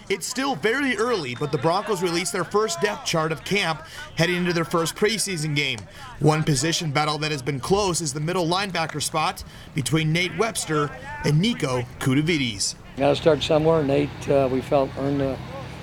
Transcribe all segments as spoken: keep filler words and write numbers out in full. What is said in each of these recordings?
It's still very early, but the Broncos released their first depth chart of camp heading into their first preseason game. One position battle that has been close is the middle linebacker spot between Nate Webster and Nico Kudavides. Got to start somewhere. Nate, uh, we felt, earned a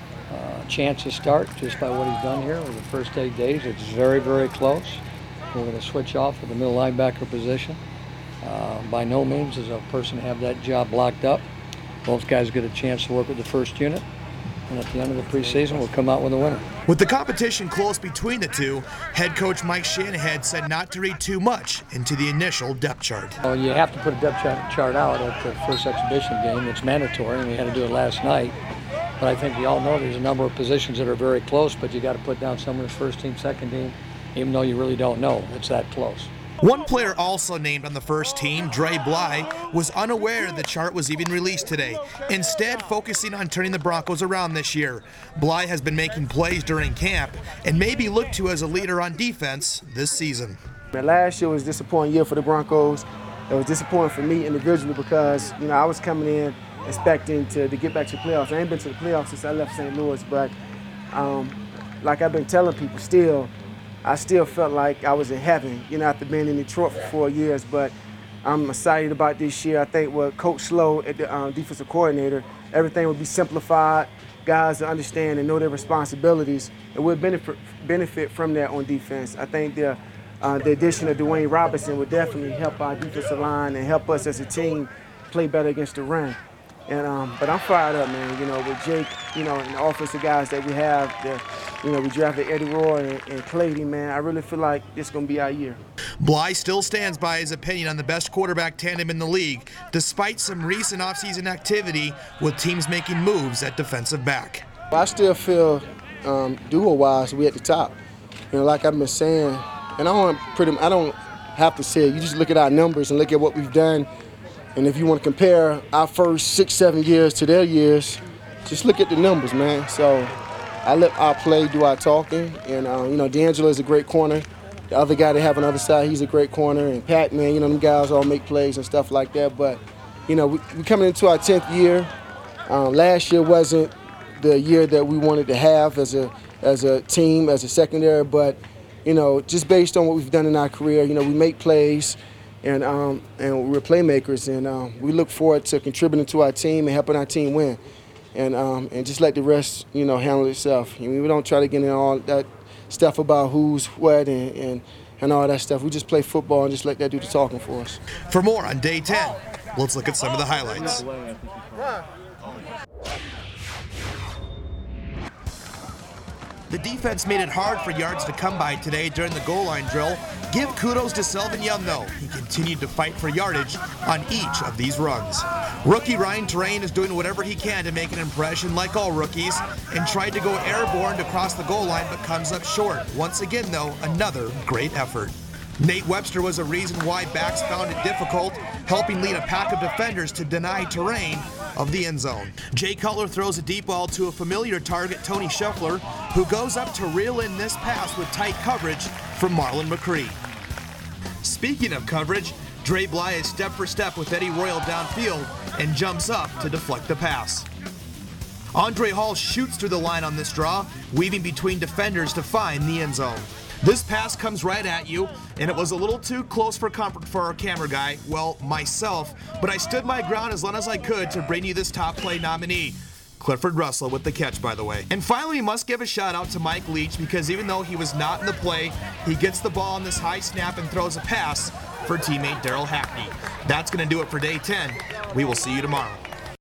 uh, chance to start just by what he's done here over the first eight days. It's very, very close. We're going to switch off for the middle linebacker position. Uh, by no means is a person to have that job blocked up. Both guys get a chance to work with the first unit, and at the end of the preseason, we'll come out with a winner. With the competition close between the two, head coach Mike Shanahan said not to read too much into the initial depth chart. Well, you have to put a depth chart out at the first exhibition game. It's mandatory, and we had to do it last night. But I think we all know there's a number of positions that are very close, but you got to put down someone's first team, second team, even though you really don't know. It's that close. One player also named on the first team, Dre Bly, was unaware the chart was even released today, instead focusing on turning the Broncos around this year. Bly has been making plays during camp and may be looked to as a leader on defense this season. Last year was a disappointing year for the Broncos. It was disappointing for me individually because, you know, I was coming in expecting to, to get back to the playoffs. I ain't been to the playoffs since I left Saint Louis, but um, like I've been telling people still, I still felt like I was in heaven, you know, after being in Detroit for four years. But I'm excited about this year. I think with Coach Slow at the um, defensive coordinator, everything will be simplified. Guys will understand and know their responsibilities, and we'll benefit benefit from that on defense. I think the uh, the addition of Dwayne Robinson would definitely help our defensive line and help us as a team play better against the run. And um, but I'm fired up, man. You know, with Jake, you know, and the offensive guys that we have, the, you know, we drafted Eddie Roy and, and Clady, man. I really feel like this is going to be our year. Bly still stands by his opinion on the best quarterback tandem in the league, despite some recent offseason activity with teams making moves at defensive back. I still feel um, duo-wise, we at the top. You know, like I've been saying, and I don't pretty, I don't have to say it. You just look at our numbers and look at what we've done. And if you want to compare our first six, seven years to their years, just look at the numbers, man. So I let our play do our talking. And, uh, you know, D'Angelo is a great corner. The other guy they have on the other side, he's a great corner. And Pat, man, you know, them guys all make plays and stuff like that. But, you know, we, we coming into our tenth year. Um, last year wasn't the year that we wanted to have as a, as a team, as a secondary. But, you know, just based on what we've done in our career, you know, we make plays. And um, and we're playmakers, and um, we look forward to contributing to our team and helping our team win, and um, and just let the rest, you know, handle itself. I mean, we don't try to get in all that stuff about who's what and, and and all that stuff. We just play football and just let that do the talking for us. For more on day ten, let's look at some of the highlights. The defense made it hard for yards to come by today during the goal line drill. Give kudos to Selvin Young, though. He continued to fight for yardage on each of these runs. Rookie Ryan Terrain is doing whatever he can to make an impression like all rookies and tried to go airborne to cross the goal line but comes up short. Once again, though, another great effort. Nate Webster was a reason why backs found it difficult, helping lead a pack of defenders to deny Terrain of the end zone. Jay Cutler throws a deep ball to a familiar target, Tony Scheffler, who goes up to reel in this pass with tight coverage from Marlon McCree. Speaking of coverage, Dre Bly is step for step with Eddie Royal downfield and jumps up to deflect the pass. Andre Hall shoots through the line on this draw, weaving between defenders to find the end zone. This pass comes right at you, and it was a little too close for comfort for our camera guy, well, myself, but I stood my ground as long as I could to bring you this top play nominee. Clifford Russell with the catch, by the way. And finally, we must give a shout out to Mike Leach, because even though he was not in the play, he gets the ball on this high snap and throws a pass for teammate Daryl Hackney. That's going to do it for day ten. We will see you tomorrow.